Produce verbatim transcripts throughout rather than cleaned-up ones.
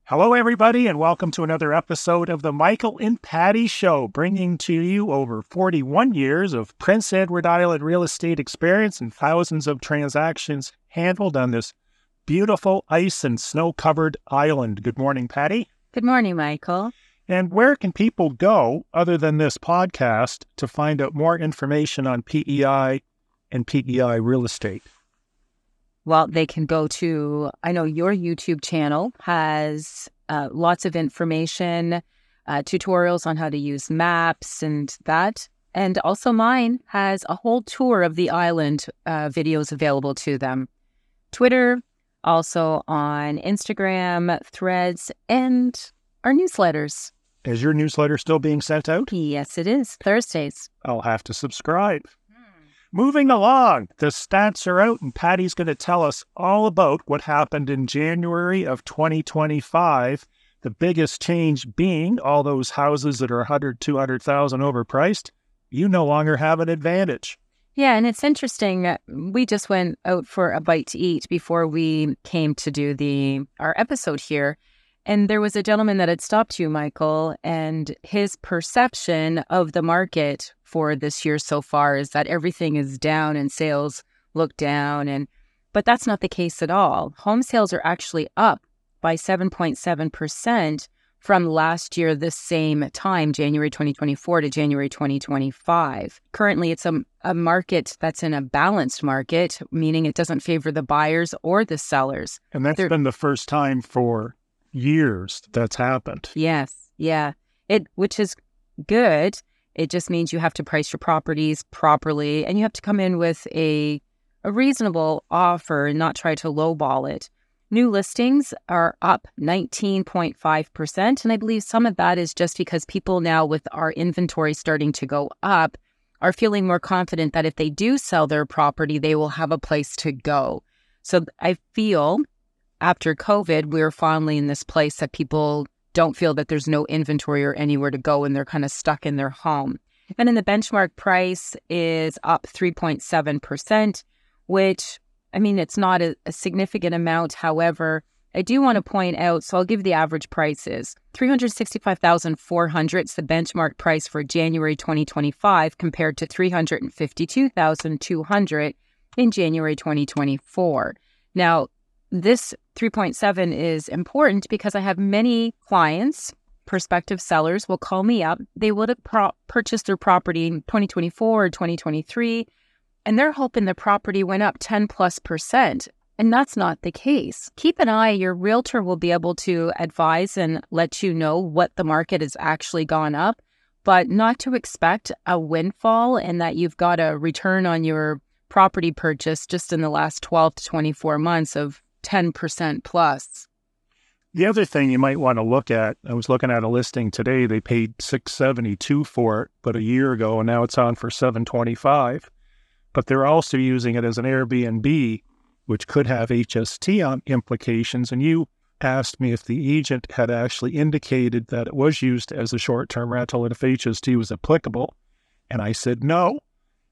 Hello, everybody, and welcome to another episode of the Michael and Patty Show, bringing to you over forty-one years of Prince Edward Island real estate experience and thousands of transactions handled on this beautiful ice and snow-covered island. Good morning, Patty. Good morning, Michael. And where can people go, other than this podcast, to find out more information on P E I and P E I real estate? Well, they can go to, I know your YouTube channel has uh, lots of information, uh, tutorials on how to use maps and that. And also mine has a whole tour of the island uh, videos available to them. Twitter, also on Instagram, Threads, and our newsletters. Is your newsletter still being sent out? Yes, it is. Thursdays. I'll have to subscribe. Moving along, the stats are out, and Patty's going to tell us all about what happened in January of twenty twenty-five. The biggest change being all those houses that are one hundred, two hundred thousand overpriced. You no longer have an advantage. Yeah, and it's interesting. We just went out for a bite to eat before we came to do the our episode here. And there was a gentleman that had stopped you, Michael, and his perception of the market for this year so far is that everything is down and sales look down. And but that's not the case at all. Home sales are actually up by seven point seven percent from last year, this same time, January twenty twenty-four to January twenty twenty-five. Currently, it's a, a market that's in a balanced market, meaning it doesn't favor the buyers or the sellers. And that's They're, been the first time for years that's happened. Yes, yeah. It which is good. It just means you have to price your properties properly and you have to come in with a a reasonable offer and not try to lowball it. New listings are up nineteen point five percent, and I believe some of that is just because people now, with our inventory starting to go up, are feeling more confident that if they do sell their property, they will have a place to go. So I feel after COVID, we're finally in this place that people don't feel that there's no inventory or anywhere to go and they're kind of stuck in their home. And then the benchmark price is up three point seven percent, which, I mean, it's not a, a significant amount. However, I do want to point out, so I'll give the average prices. three hundred sixty-five thousand four hundred dollars is the benchmark price for January twenty twenty-five compared to three hundred fifty-two thousand two hundred dollars in January twenty twenty-four. Now, this three point seven is important because I have many clients, prospective sellers, will call me up. They would have pro- purchased their property in twenty twenty-four or twenty twenty-three, and they're hoping the property went up ten plus percent. And that's not the case. Keep an eye. Your realtor will be able to advise and let you know what the market has actually gone up, but not to expect a windfall and that you've got a return on your property purchase just in the last twelve to twenty-four months of ten percent plus. The other thing you might want to look at, I was looking at a listing today, they paid six hundred seventy-two dollars for it, but a year ago, and now it's on for seven hundred twenty-five dollars. But they're also using it as an Airbnb, which could have H S T on implications. And you asked me if the agent had actually indicated that it was used as a short-term rental and if H S T was applicable. And I said no.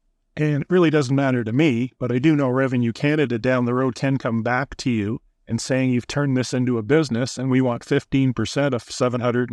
And it really doesn't matter to me, but I do know Revenue Canada down the road can come back to you and saying you've turned this into a business and we want fifteen percent of seven hundred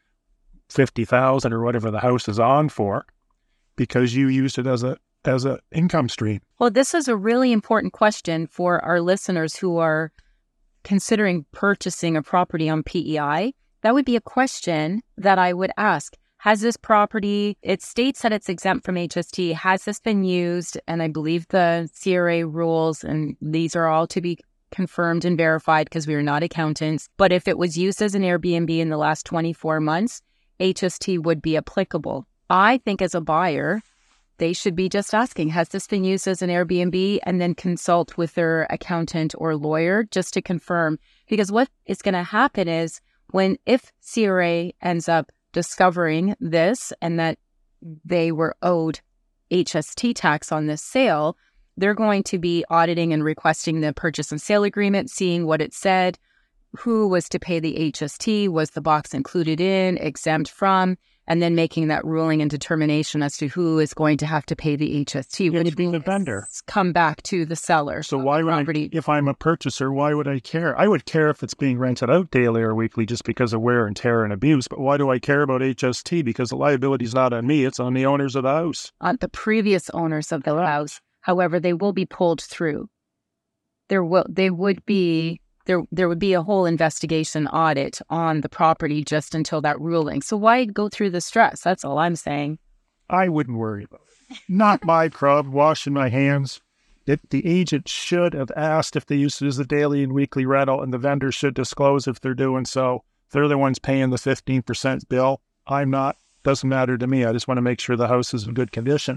fifty thousand dollars or whatever the house is on for because you used it as a as a income stream. Well, this is a really important question for our listeners who are considering purchasing a property on P E I. That would be a question that I would ask. Has this property, it states that it's exempt from H S T. Has this been used? And I believe the C R A rules, and these are all to be confirmed and verified because we are not accountants. But if it was used as an Airbnb in the last twenty-four months, H S T would be applicable. I think as a buyer, they should be just asking, has this been used as an Airbnb? And then consult with their accountant or lawyer just to confirm. Because what is going to happen is when, if C R A ends up discovering this and that they were owed H S T tax on this sale, they're going to be auditing and requesting the purchase and sale agreement, seeing what it said, who was to pay the H S T, was the box included in, exempt from, and then making that ruling and determination as to who is going to have to pay the H S T. Would it be the vendor? Come back to the seller. So why would I, if I'm a purchaser, why would I care? I would care if it's being rented out daily or weekly just because of wear and tear and abuse. But why do I care about H S T? Because the liability is not on me. It's on the owners of the house. On the previous owners of the house. However, they will be pulled through. There will, they would be... There there would be a whole investigation audit on the property just until that ruling. So why go through the stress? That's all I'm saying. I wouldn't worry about it. Not my problem, washing my hands. It, the agent should have asked if they use it as a daily and weekly rental, and the vendor should disclose if they're doing so. They're the ones paying the fifteen percent bill. I'm not. Doesn't matter to me. I just want to make sure the house is in good condition.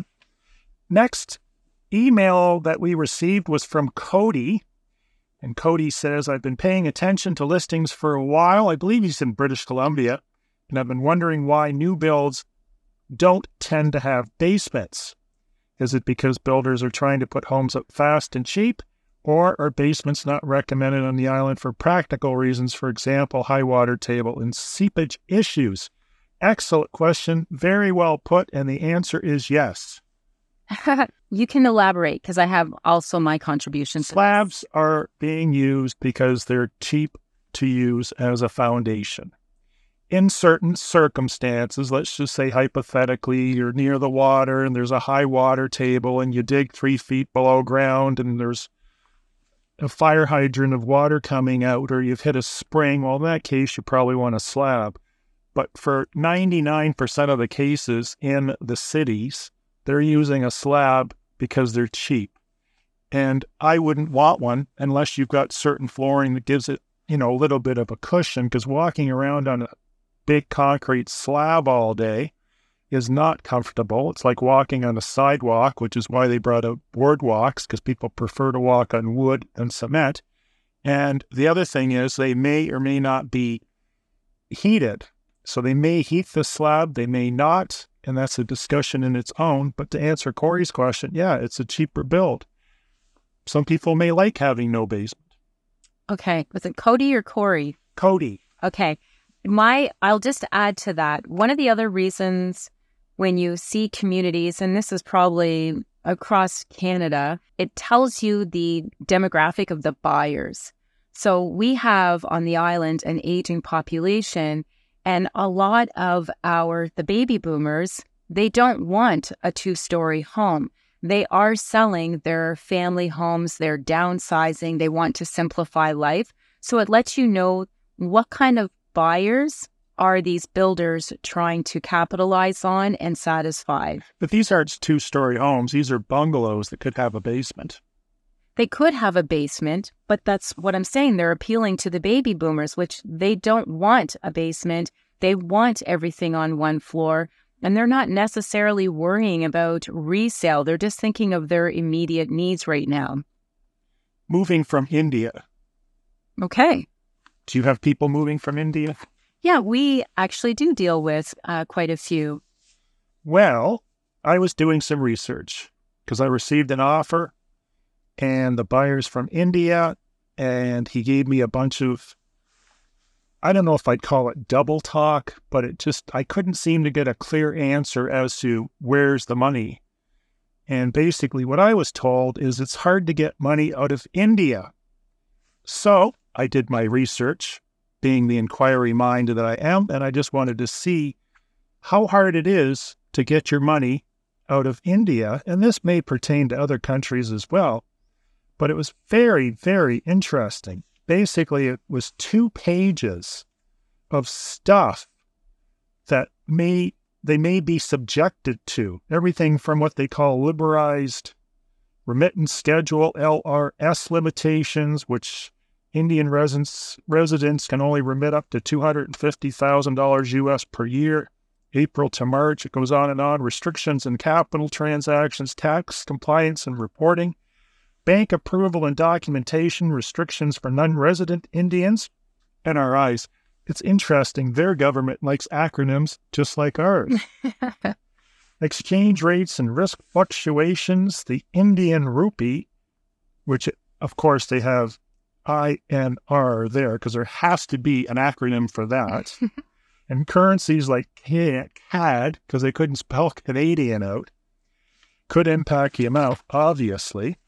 Next email that we received was from Cody. And Cody says, I've been paying attention to listings for a while. I believe he's in British Columbia. And I've been wondering why new builds don't tend to have basements. Is it because builders are trying to put homes up fast and cheap? Or are basements not recommended on the island for practical reasons? For example, high water table and seepage issues. Excellent question. Very well put. And the answer is yes. You can elaborate because I have also my contribution. Slabs are being used because they're cheap to use as a foundation. In certain circumstances, let's just say hypothetically, you're near the water and there's a high water table and you dig three feet below ground and there's a fire hydrant of water coming out, or you've hit a spring. Well, in that case, you probably want a slab. But for ninety-nine percent of the cases in the cities, they're using a slab because they're cheap. And I wouldn't want one unless you've got certain flooring that gives it, you know, a little bit of a cushion, because walking around on a big concrete slab all day is not comfortable. It's like walking on a sidewalk, which is why they brought out boardwalks, because people prefer to walk on wood than cement. And the other thing is they may or may not be heated. So they may heat the slab, they may not. And that's a discussion in its own. But to answer Corey's question, yeah, it's a cheaper build. Some people may like having no basement. Okay. Was it Cody or Corey? Cody. Okay. My, I'll just add to that. One of the other reasons when you see communities, and this is probably across Canada, it tells you the demographic of the buyers. So we have on the island an aging population. And a lot of our, the baby boomers, they don't want a two-story home. They are selling their family homes, they're downsizing, they want to simplify life. So it lets you know what kind of buyers are these builders trying to capitalize on and satisfy. But these aren't two-story homes. These are bungalows that could have a basement. They could have a basement, but that's what I'm saying. They're appealing to the baby boomers, which they don't want a basement. They want everything on one floor, and they're not necessarily worrying about resale. They're just thinking of their immediate needs right now. Moving from India. Okay. Do you have people moving from India? Yeah, we actually do deal with uh, quite a few. Well, I was doing some research because I received an offer. And the buyer's from India, and he gave me a bunch of, I don't know if I'd call it double talk, but it just, I couldn't seem to get a clear answer as to where's the money. And basically what I was told is it's hard to get money out of India. So I did my research, being the inquiry mind that I am, and I just wanted to see how hard it is to get your money out of India. And this may pertain to other countries as well. But it was very, very interesting. Basically, it was two pages of stuff that may they may be subjected to. Everything from what they call liberalized remittance schedule, L R S limitations, which Indian residents, residents can only remit up to two hundred fifty thousand dollars U S per year, April to March. It goes on and on. Restrictions in capital transactions, tax compliance and reporting, bank approval and documentation, restrictions for non-resident Indians, N R Is. It's interesting. Their government likes acronyms just like ours. Exchange rates and risk fluctuations, the Indian rupee, which, of course, they have I N R there because there has to be an acronym for that. And currencies like C A D, because they couldn't spell Canadian out, could impact the amount, obviously.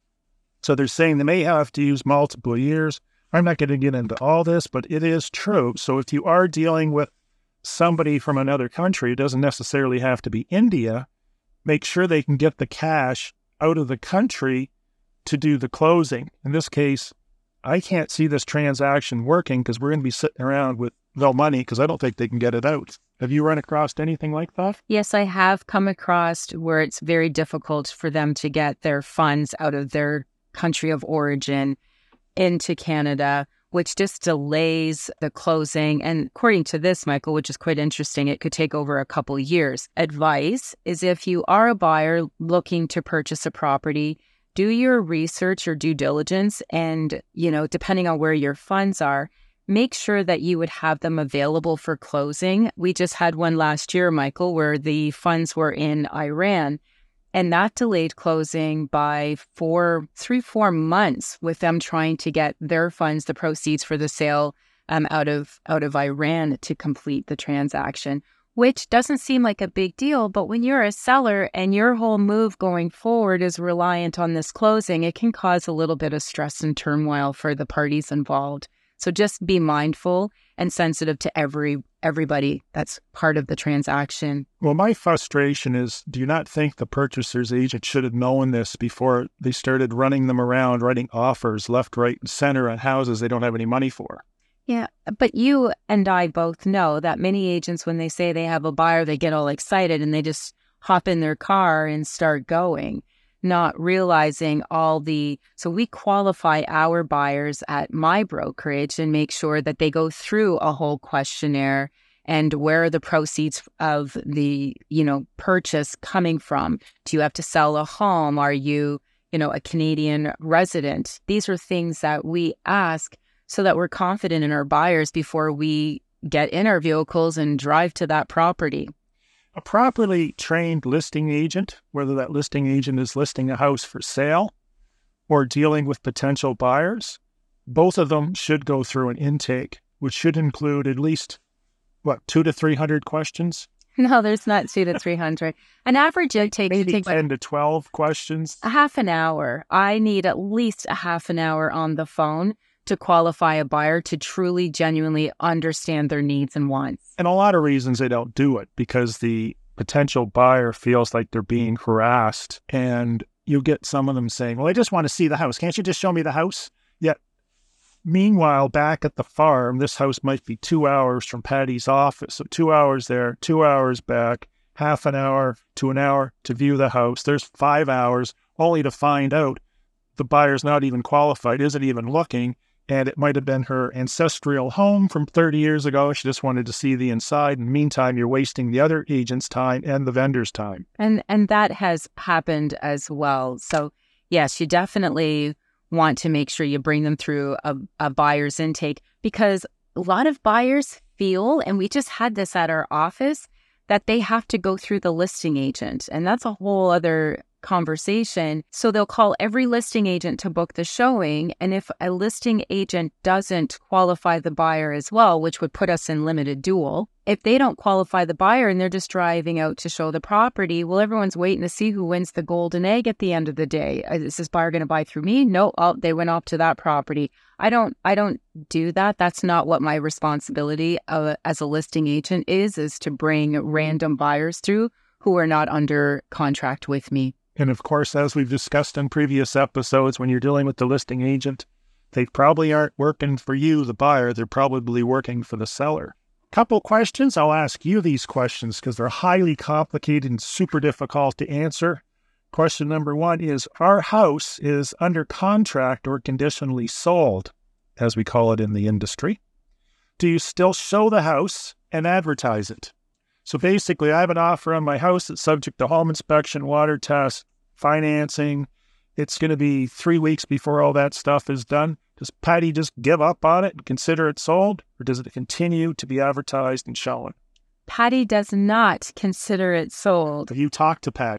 So they're saying they may have to use multiple years. I'm not going to get into all this, but it is true. So if you are dealing with somebody from another country, it doesn't necessarily have to be India, make sure they can get the cash out of the country to do the closing. In this case, I can't see this transaction working because we're going to be sitting around with no money because I don't think they can get it out. Have you run across anything like that? Yes, I have come across where it's very difficult for them to get their funds out of their country of origin into Canada, which just delays the closing. And according to this, Michael, which is quite interesting, it could take over a couple years. Advice is if you are a buyer looking to purchase a property, do your research or due diligence, and, you know, depending on where your funds are, make sure that you would have them available for closing. We just had one last year, Michael, where the funds were in Iran, and that delayed closing by four, three, four months with them trying to get their funds, the proceeds for the sale, um, out of out of Iran to complete the transaction, which doesn't seem like a big deal. But when you're a seller and your whole move going forward is reliant on this closing, it can cause a little bit of stress and turmoil for the parties involved. So just be mindful and sensitive to every everybody that's part of the transaction. Well, my frustration is, do you not think the purchaser's agent should have known this before they started running them around, writing offers left, right, and center on houses they don't have any money for? Yeah, but you and I both know that many agents, when they say they have a buyer, they get all excited and they just hop in their car and start going, not realizing all the... So we qualify our buyers at my brokerage and make sure that they go through a whole questionnaire and where are the proceeds of the, you know, purchase coming from? Do you have to sell a home? Are you, you know, a Canadian resident? These are things that we ask so that we're confident in our buyers before we get in our vehicles and drive to that property. A properly trained listing agent, whether that listing agent is listing a house for sale or dealing with potential buyers, both of them should go through an intake, which should include at least, what, two to three hundred questions? No, there's not two to three hundred. An average intake Maybe should take ten to twelve questions. A half an hour. I need at least a half an hour on the phone to qualify a buyer to truly, genuinely understand their needs and wants. And a lot of reasons they don't do it, because the potential buyer feels like they're being harassed. And you get some of them saying, well, I just want to see the house. Can't you just show me the house? Yet, meanwhile, back at the farm, this house might be two hours from Patty's office. So two hours there, two hours back, half an hour to an hour to view the house. There's five hours only to find out the buyer's not even qualified, isn't even looking. And it might have been her ancestral home from thirty years ago. She just wanted to see the inside. In the meantime, you're wasting the other agent's time and the vendor's time. And and that has happened as well. So, yes, you definitely want to make sure you bring them through a, a buyer's intake, because a lot of buyers feel, and we just had this at our office, that they have to go through the listing agent. And that's a whole other conversation. So they'll call every listing agent to book the showing. And if a listing agent doesn't qualify the buyer as well, which would put us in limited duel, if they don't qualify the buyer and they're just driving out to show the property, well, everyone's waiting to see who wins the golden egg at the end of the day. Is this buyer going to buy through me? No, oh, they went off to that property. I don't, I don't do that. That's not what my responsibility uh, as a listing agent is, is to bring random buyers through who are not under contract with me. And of course, as we've discussed in previous episodes, when you're dealing with the listing agent, they probably aren't working for you, the buyer. They're probably working for the seller. Couple questions. I'll ask you these questions because they're highly complicated and super difficult to answer. Question number one is, our house is under contract or conditionally sold, as we call it in the industry. Do you still show the house and advertise it? So basically, I have an offer on my house that's subject to home inspection, water test, financing. It's going to be three weeks before all that stuff is done. Does Patty just give up on it and consider it sold, or does it continue to be advertised and shown? Patty does not consider it sold. Have you talked to Patty?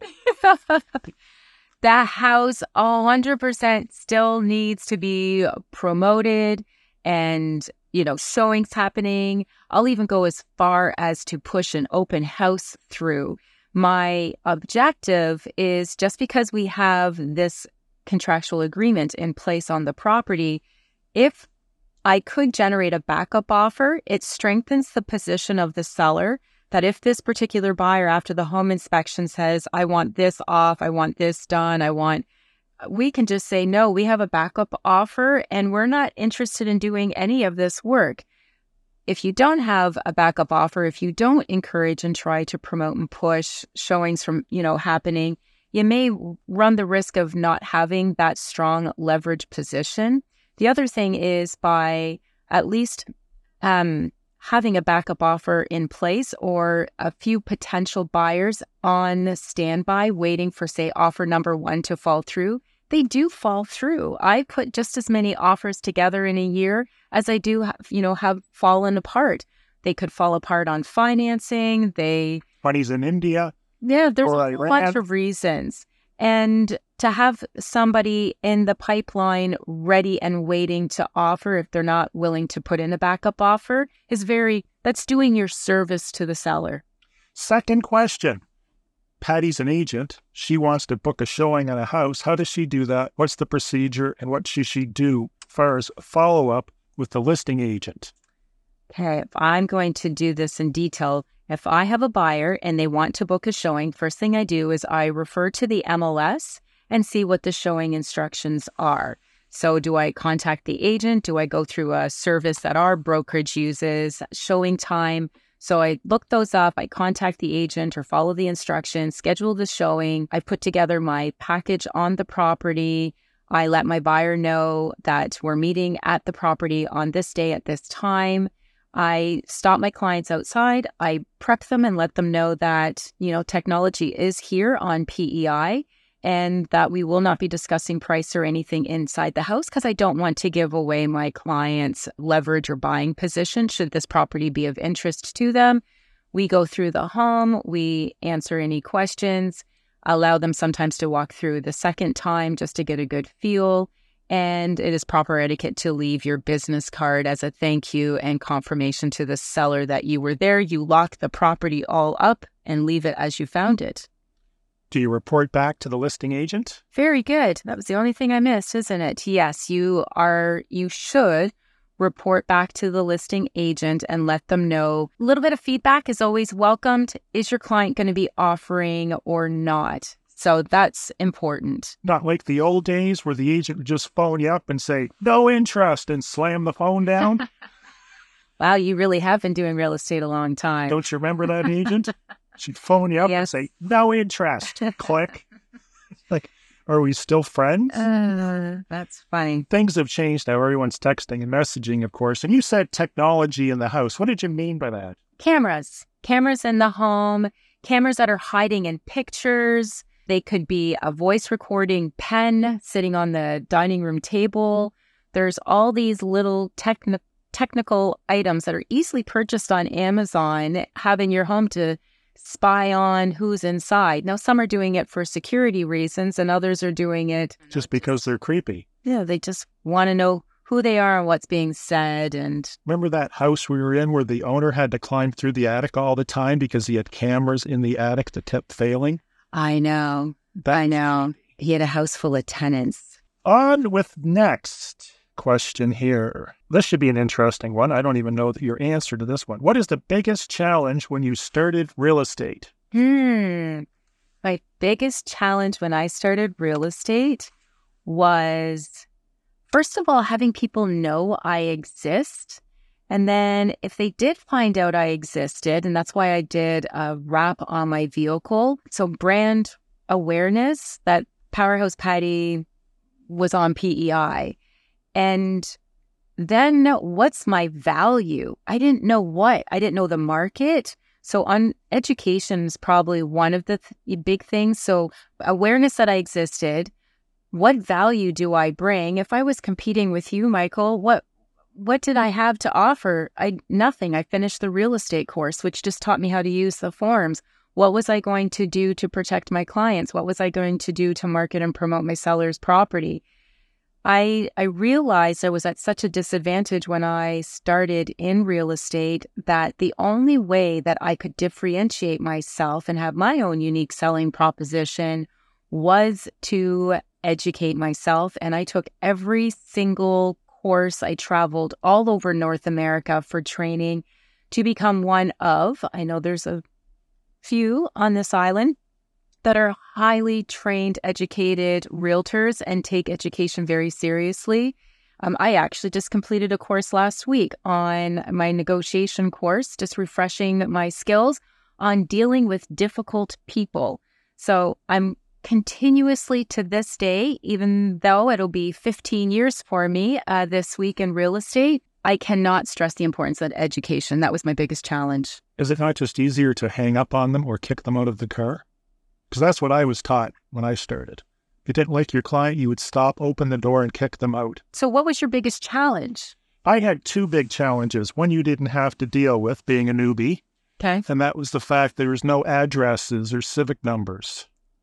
That house one hundred percent still needs to be promoted and you know, showings happening. I'll even go as far as to push an open house through. My objective is, just because we have this contractual agreement in place on the property, if I could generate a backup offer, it strengthens the position of the seller, that if this particular buyer after the home inspection says, I want this off, I want this done, I want, we can just say, no, we have a backup offer and we're not interested in doing any of this work. If you don't have a backup offer, if you don't encourage and try to promote and push showings from, you know, happening, you may run the risk of not having that strong leverage position. The other thing is, by at least um, having a backup offer in place, or a few potential buyers on standby waiting for, say, offer number one to fall through, they do fall through. I put just as many offers together in a year as I do, have, you know, have fallen apart. They could fall apart on financing. They Money's in India. Yeah, there's or a whole bunch of reasons. And to have somebody in the pipeline ready and waiting to offer, if they're not willing to put in a backup offer, is very, that's doing your service to the seller. Second question. Patty's an agent. She wants to book a showing on a house. How does she do that? What's the procedure, and what should she do as far as follow-up with the listing agent? Okay, if I'm going to do this in detail, if I have a buyer and they want to book a showing, first thing I do is I refer to the M L S and see what the showing instructions are. So do I contact the agent? Do I go through a service that our brokerage uses, Showing Time? So I look those up, I contact the agent or follow the instructions, schedule the showing. I put together my package on the property. I let my buyer know that we're meeting at the property on this day at this time. I stop my clients outside. I prep them and let them know that, you know, technology is here on P E I, and that we will not be discussing price or anything inside the house, because I don't want to give away my client's leverage or buying position should this property be of interest to them. We go through the home, we answer any questions, allow them sometimes to walk through the second time just to get a good feel. And it is proper etiquette to leave your business card as a thank you and confirmation to the seller that you were there. You lock the property all up and leave it as you found it. Do you report back to the listing agent? Very good. That was the only thing I missed, isn't it? Yes, you are. You should report back to the listing agent and let them know. A little bit of feedback is always welcomed. Is your client going to be offering or not? So that's important. Not like the old days where the agent would just phone you up and say, no interest, and slam the phone down. Wow, you really have been doing real estate a long time. Don't you remember that agent? She'd phone you up Yes. and say, no interest. Click. Like, are we still friends? Uh, that's funny. Things have changed now. Everyone's texting and messaging, of course. And you said technology in the house. What did you mean by that? Cameras. Cameras in the home. Cameras that are hiding in pictures. They could be a voice recording pen sitting on the dining room table. There's all these little techni- technical items that are easily purchased on Amazon, have in your home to spy on who's inside. Now, some are doing it for security reasons, and others are doing it Just because they're creepy. Yeah, they just want to know who they are and what's being said. And Remember that house we were in where the owner had to climb through the attic all the time because he had cameras in the attic that kept failing? I know, That's I know. He had a house full of tenants. On with next question here. This should be an interesting one. I don't even know your answer to this one. What is the biggest challenge when you started real estate? Hmm. My biggest challenge when I started real estate was, first of all, having people know I exist. And then if they did find out I existed, and that's why I did a wrap on my vehicle. So brand awareness that Powerhouse Patty was on P E I. And then what's my value? I didn't know what. I didn't know the market. So on education is probably one of the th- big things. So awareness that I existed. What value do I bring? If I was competing with you, Michael, what what did I have to offer? I nothing. I finished the real estate course, which just taught me how to use the forms. What was I going to do to protect my clients? What was I going to do to market and promote my seller's property? I I realized I was at such a disadvantage when I started in real estate that the only way that I could differentiate myself and have my own unique selling proposition was to educate myself. And I took every single course. I traveled all over North America for training to become one of, I know there's a few on this island that are highly trained, educated realtors and take education very seriously. Um, I actually just completed a course last week on my negotiation course, just refreshing my skills on dealing with difficult people. So I'm continuously to this day, even though it'll be fifteen years for me uh, this week in real estate, I cannot stress the importance of education. That was my biggest challenge. Is it not just easier to hang up on them or kick them out of the car? Because that's what I was taught when I started. If you didn't like your client, you would stop, open the door, and kick them out. So what was your biggest challenge? I had two big challenges. One you didn't have to deal with, being a newbie. Okay. And that was the fact there was no addresses or civic numbers.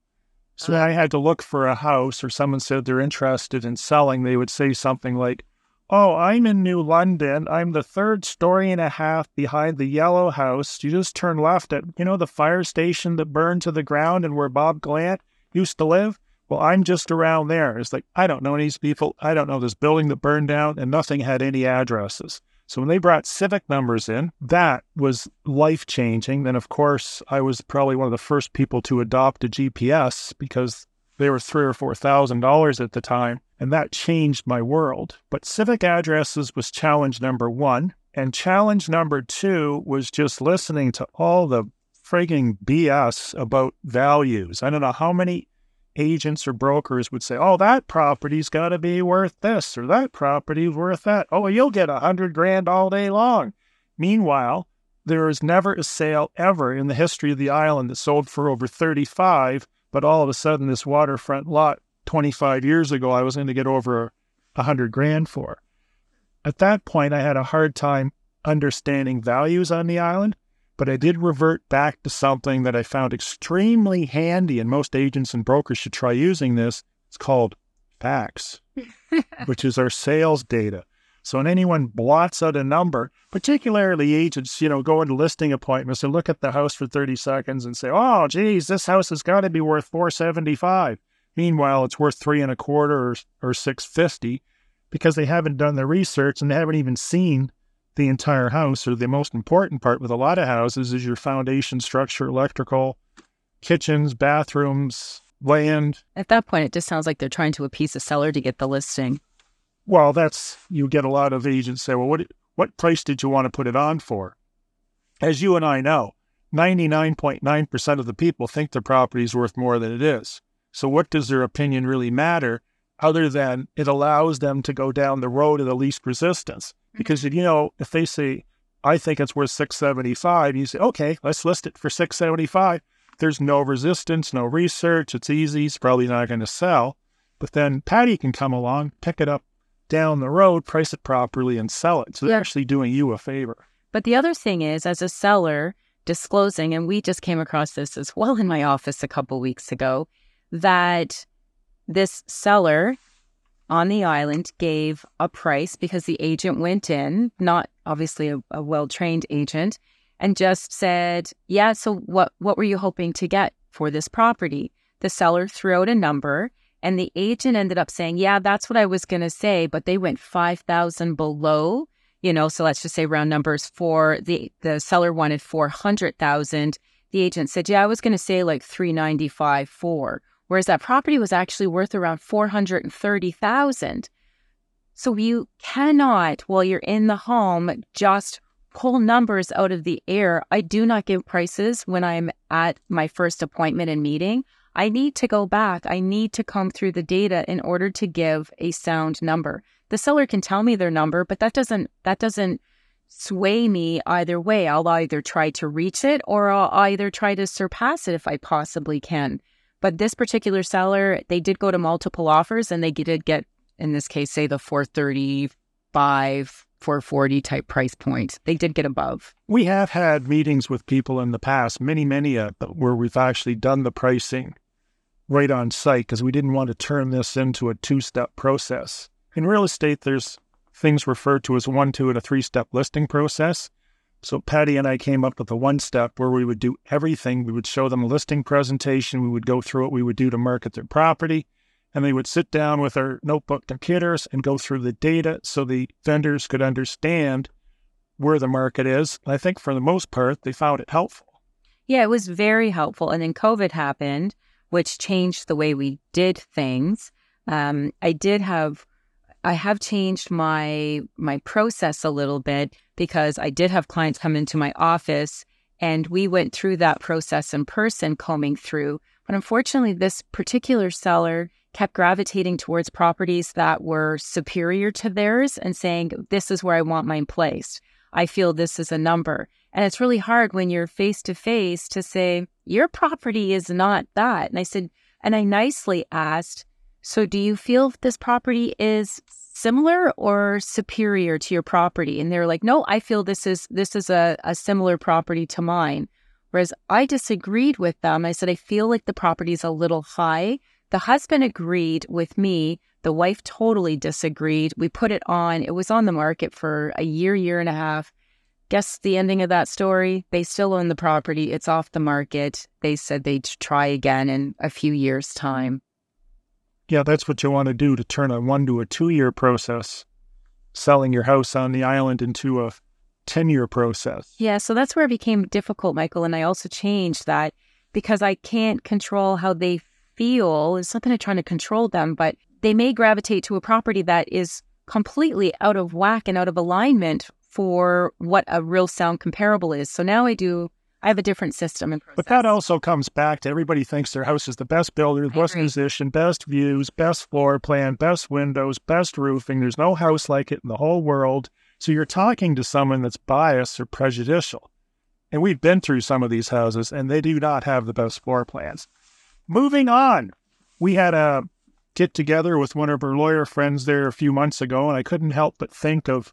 So I had to look for a house, or someone said they're interested in selling. They would say something like, oh, I'm in New London. I'm the third story and a half behind the yellow house. You just turn left at, you know, the fire station that burned to the ground and where Bob Glant used to live. Well, I'm just around there. It's like, I don't know these people. I don't know this building that burned down, and nothing had any addresses. So when they brought civic numbers in, that was life-changing. Then, of course, I was probably one of the first people to adopt a G P S because they were three or four thousand dollars at the time. And that changed my world. But civic addresses was challenge number one. And challenge number two was just listening to all the frigging B S about values. I don't know how many agents or brokers would say, oh, that property's got to be worth this, or that property's worth that. Oh, you'll get a hundred grand all day long. Meanwhile, there was never a sale ever in the history of the island that sold for over thirty-five, but all of a sudden this waterfront lot twenty-five years ago, I was going to get over a hundred grand for. At that point, I had a hard time understanding values on the island, but I did revert back to something that I found extremely handy, and most agents and brokers should try using this. It's called facts, which is our sales data. So when anyone blots out a number, particularly agents, you know, go into listing appointments and look at the house for thirty seconds and say, oh, geez, this house has got to be worth four seventy-five. Meanwhile, it's worth three and a quarter or, or six fifty because they haven't done their research and they haven't even seen the entire house. Or the most important part with a lot of houses is your foundation structure, electrical, kitchens, bathrooms, land. At that point, it just sounds like they're trying to appease a seller to get the listing. Well, that's, you get a lot of agents say, well, what, what price did you want to put it on for? As you and I know, ninety-nine point nine percent of the people think their property is worth more than it is. So what does their opinion really matter other than it allows them to go down the road of the least resistance? Because, you know, if they say, I think it's worth six seventy-five, you say, okay, let's list it for six seventy-five. There's no resistance, no research. It's easy. It's probably not going to sell. But then Patty can come along, pick it up down the road, price it properly, and sell it. So they're Yeah. actually doing you a favor. But the other thing is, as a seller, disclosing, and we just came across this as well in my office a couple weeks ago, that this seller on the island gave a price because the agent went in, not obviously a, a well-trained agent, and just said, yeah, so what, what were you hoping to get for this property? The seller threw out a number, and the agent ended up saying, yeah, that's what I was going to say, but they went five thousand below, you know, so let's just say round numbers, for the, the seller wanted four hundred thousand. The agent said, yeah, I was going to say like three ninety-five, four. Whereas that property was actually worth around four hundred thirty thousand. So you cannot, while you're in the home, just pull numbers out of the air. I do not give prices when I'm at my first appointment and meeting. I need to go back. I need to comb through the data in order to give a sound number. The seller can tell me their number, but that doesn't that doesn't sway me either way. I'll either try to reach it or I'll either try to surpass it if I possibly can. But this particular seller, they did go to multiple offers, and they did get, in this case, say the four thirty-five, four forty type price point. They did get above. We have had meetings with people in the past, many, many, uh, where we've actually done the pricing right on site because we didn't want to turn this into a two-step process. In real estate, there's things referred to as one, two, and a three-step listing process. So Patty and I came up with a one-step where we would do everything. We would show them a listing presentation. We would go through what we would do to market their property. And they would sit down with our notebook computers and go through the data so the vendors could understand where the market is. I think for the most part, they found it helpful. Yeah, it was very helpful. And then COVID happened, which changed the way we did things. Um, I did have, I have changed my my process a little bit because I did have clients come into my office and we went through that process in person, combing through. But unfortunately, this particular seller kept gravitating towards properties that were superior to theirs and saying, this is where I want mine placed. I feel this is a number. And it's really hard when you're face to face to say, your property is not that. And I said, and I nicely asked, so do you feel this property is similar or superior to your property? And they're like, no, I feel this is this is a, a similar property to mine. Whereas I disagreed with them. I said, I feel like the property is a little high. The husband agreed with me. The wife totally disagreed. We put it on. It was on the market for a year, year and a half. Guess the ending of that story? They still own the property. It's off the market. They said they'd try again in a few years' time. Yeah, that's what you want to do to turn a one to a two-year process, selling your house on the island, into a ten-year process. Yeah, so that's where it became difficult, Michael. And I also changed that because I can't control how they feel. It's not that I'm trying to control them, but they may gravitate to a property that is completely out of whack and out of alignment for what a real sound comparable is. So now I do, I have a different system and process. But that also comes back to everybody thinks their house is the best builder, best position, best views, best floor plan, best windows, best roofing. There's no house like it in the whole world. So you're talking to someone that's biased or prejudicial. And we've been through some of these houses and they do not have the best floor plans. Moving on, we had a get together with one of our lawyer friends there a few months ago, and I couldn't help but think of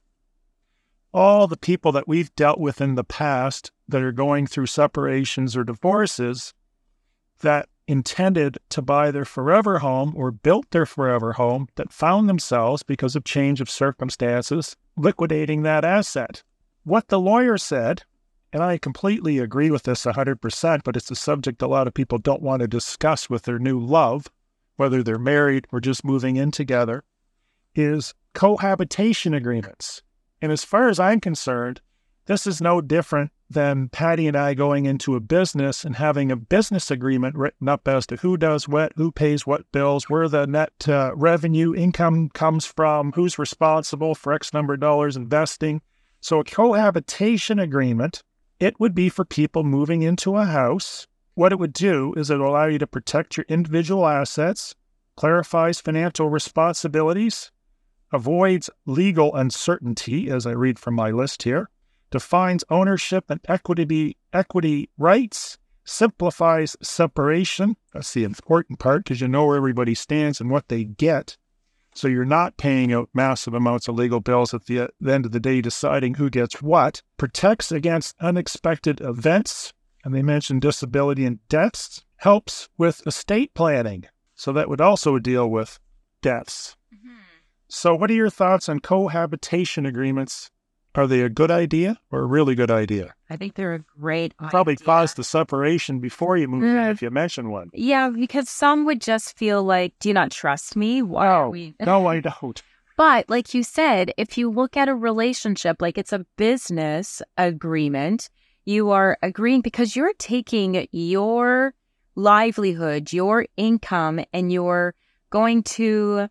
all the people that we've dealt with in the past that are going through separations or divorces that intended to buy their forever home or built their forever home that found themselves, because of change of circumstances, liquidating that asset. What the lawyer said, and I completely agree with this one hundred percent, but it's a subject a lot of people don't want to discuss with their new love, whether they're married or just moving in together, is cohabitation agreements. And as far as I'm concerned, this is no different than Patty and I going into a business and having a business agreement written up as to who does what, who pays what bills, where the net uh, revenue income comes from, who's responsible for X number of dollars investing. So a cohabitation agreement, it would be for people moving into a house. What it would do is it will allow you to protect your individual assets, clarifies financial responsibilities, avoids legal uncertainty, as I read from my list here, defines ownership and equity equity rights, simplifies separation. That's the important part because you know where everybody stands and what they get. So you're not paying out massive amounts of legal bills at the, the end of the day deciding who gets what. Protects against unexpected events, and they mentioned disability and deaths. Helps with estate planning. So that would also deal with deaths. Mm-hmm. So what are your thoughts on cohabitation agreements? Are they a good idea or a really good idea? I think they're a great Probably idea. cause the separation before you move Yeah. in if you mention one. Yeah, because some would just feel like, do you not trust me? Why are Oh, we... no, I don't. But like you said, if you look at a relationship like it's a business agreement, you are agreeing because you're taking your livelihood, your income, and you're going to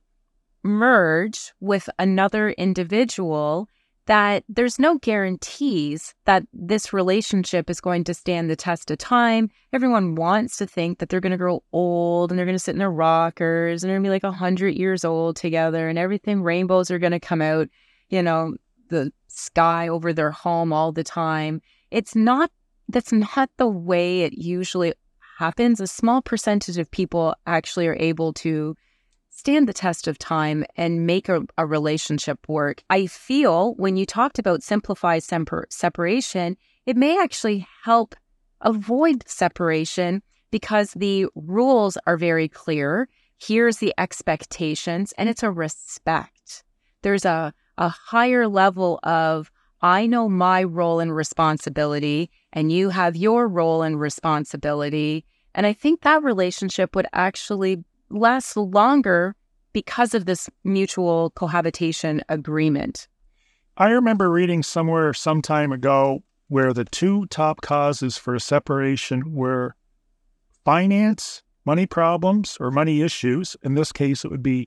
merge with another individual, that there's no guarantees that this relationship is going to stand the test of time. Everyone wants to think that they're going to grow old and they're going to sit in their rockers and they're going to be like one hundred years old together and everything, rainbows are going to come out, you know, the sky over their home all the time. It's not, that's not the way it usually happens. A small percentage of people actually are able to stand the test of time and make a, a relationship work. I feel when you talked about simplified separ- separation, it may actually help avoid separation because the rules are very clear. here's the expectations, and it's a respect. There's a, a higher level of, I know my role and responsibility, and you have your role and responsibility. And I think that relationship would actually last longer because of this mutual cohabitation agreement. I remember reading somewhere some time ago where the two top causes for separation were finance, money problems, or money issues. In this case, it would be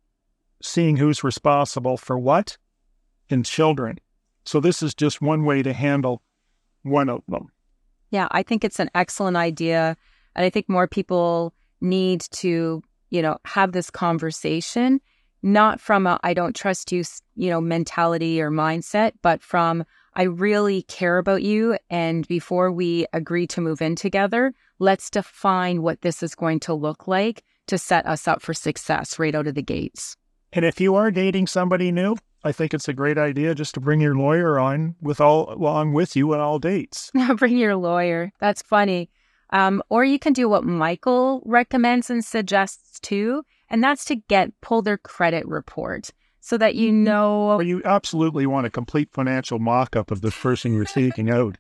seeing who's responsible for what, and children. So this is just one way to handle one of them. Yeah, I think it's an excellent idea. And I think more people need to, you know, have this conversation, not from a I don't trust you, you know, mentality or mindset, but from I really care about you. And before we agree to move in together, let's define what this is going to look like to set us up for success right out of the gates. And if you are dating somebody new, I think it's a great idea just to bring your lawyer on with all along with you on all dates. Bring your lawyer. That's funny. Um, or you can do what Michael recommends and suggests too, and that's to get pull their credit report so that you know. Well, you absolutely want a complete financial mock-up of the person you're seeking out.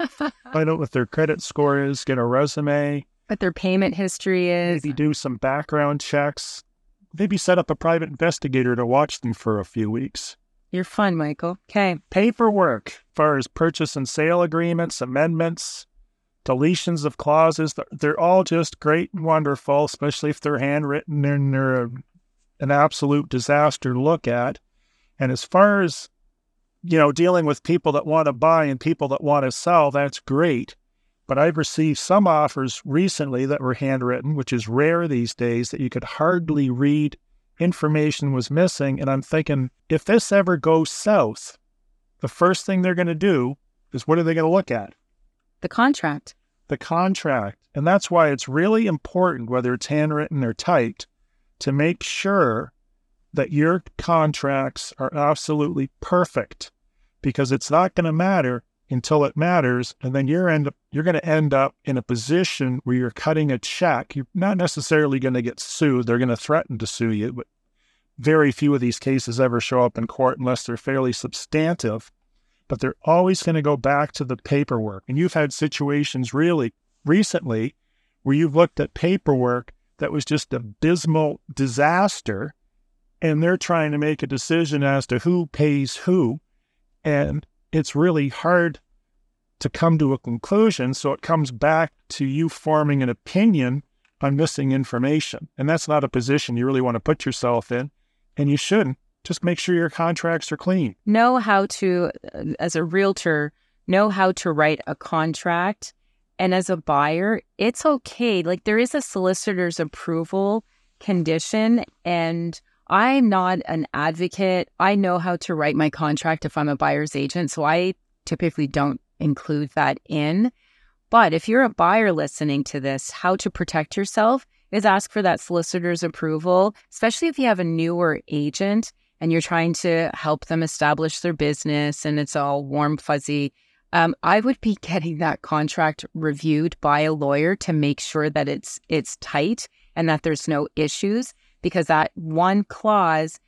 Find out what their credit score is, get a resume. What their payment history is. Maybe do some background checks. Maybe set up a private investigator to watch them for a few weeks. You're fun, Michael. Okay. Paperwork, as far as purchase and sale agreements, amendments, deletions of clauses, they're all just great and wonderful, especially if they're handwritten and they're a, an absolute disaster to look at. And as far as, you know, dealing with people that want to buy and people that want to sell, that's great. But I've received some offers recently that were handwritten, which is rare these days, that you could hardly read. Information was missing. And I'm thinking, if this ever goes south, the first thing they're going to do is what are they going to look at? The contract. The contract. And that's why it's really important, whether it's handwritten or typed, to make sure that your contracts are absolutely perfect, because it's not going to matter until it matters, and then you're end up, you're going to end up in a position where you're cutting a check. You're not necessarily going to get sued. They're going to threaten to sue you, but very few of these cases ever show up in court unless they're fairly substantive. But they're always going to go back to the paperwork. And you've had situations really recently where you've looked at paperwork that was just abysmal disaster, and they're trying to make a decision as to who pays who, and it's really hard to come to a conclusion. So it comes back to you forming an opinion on missing information. And that's not a position you really want to put yourself in. And you shouldn't. Just make sure your contracts are clean. Know how to, as a realtor, know how to write a contract. And as a buyer, it's okay. Like, there is a solicitor's approval condition, and I'm not an advocate. I know how to write my contract if I'm a buyer's agent, so I typically don't include that in. But if you're a buyer listening to this, how to protect yourself is ask for that solicitor's approval, especially if you have a newer agent and you're trying to help them establish their business and it's all warm, fuzzy. Um, I would be getting that contract reviewed by a lawyer to make sure that it's it's tight and that there's no issues, because that one clause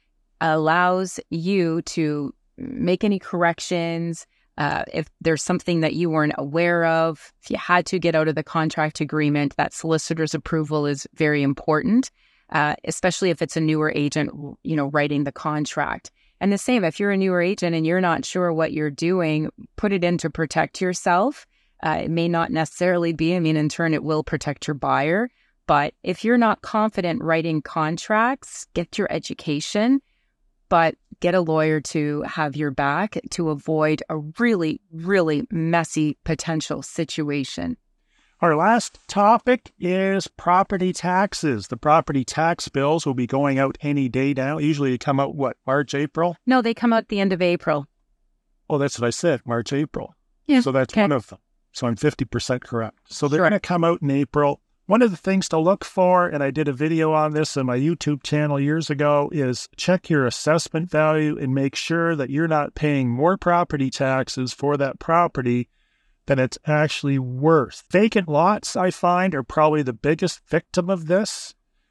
allows you to make any corrections. Uh, if there's something that you weren't aware of, if you had to get out of the contract agreement, that solicitor's approval is very important, uh, especially if it's a newer agent, you know, writing the contract. And the same, if you're a newer agent and you're not sure what you're doing, put it in to protect yourself. Uh, it may not necessarily be, I mean, in turn, it will protect your buyer. But if you're not confident writing contracts, get your education, but get a lawyer to have your back to avoid a really, really messy potential situation. Our last topic is property taxes. The property tax bills will be going out any day now. Usually they come out, what, March, April? No, they come out at the end of April. Oh, that's what I said, March, April. Yeah. So that's okay. one of them. So I'm fifty percent correct. So they're Sure. going to come out in April. One of the things to look for, and I did a video on this on my YouTube channel years ago, is check your assessment value and make sure that you're not paying more property taxes for that property than it's actually worth. Vacant lots, I find, are probably the biggest victim of this.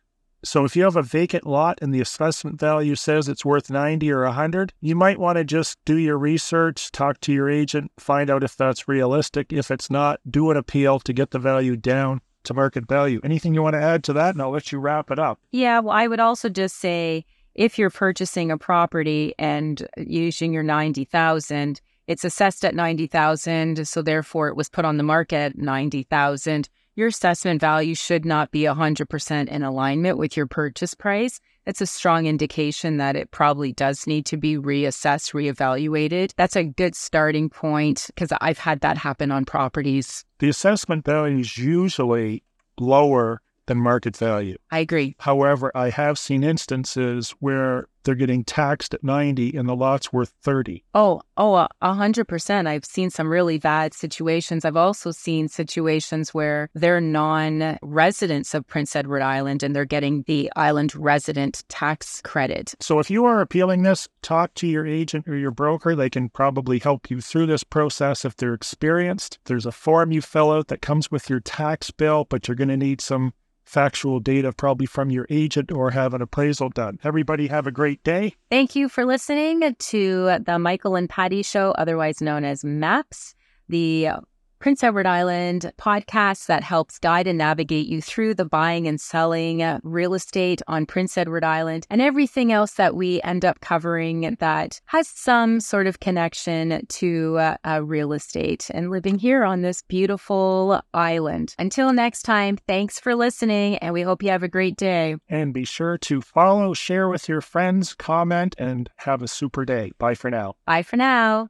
So if you have a vacant lot and the assessment value says it's worth ninety or one hundred, you might want to just do your research, talk to your agent, find out if that's realistic. If it's not, do an appeal to get the value down to market value. Anything you want to add to that? And I'll let you wrap it up. Yeah, well, I would also just say if you're purchasing a property and using your ninety thousand, it's assessed at ninety thousand, so therefore it was put on the market at ninety thousand. Your assessment value should not be one hundred percent in alignment with your purchase price. It's a strong indication that it probably does need to be reassessed, reevaluated. That's a good starting point because I've had that happen on properties. The assessment value is usually lower than market value. I agree. However, I have seen instances where they're getting taxed at ninety and the lot's worth thirty. Oh, oh, a hundred percent. I've seen some really bad situations. I've also seen situations where they're non-residents of Prince Edward Island and they're getting the island resident tax credit. So if you are appealing this, talk to your agent or your broker. They can probably help you through this process if they're experienced. There's a form you fill out that comes with your tax bill, but you're going to need some factual data probably from your agent or have an appraisal done. Everybody have a great day. Thank you for listening to the Michael and Patty Show, otherwise known as MAPS, the Prince Edward Island podcast that helps guide and navigate you through the buying and selling uh, real estate on Prince Edward Island and everything else that we end up covering that has some sort of connection to uh, uh, real estate and living here on this beautiful island. Until next time, thanks for listening, and we hope you have a great day. And be sure to follow, share with your friends, comment, and have a super day. Bye for now. Bye for now.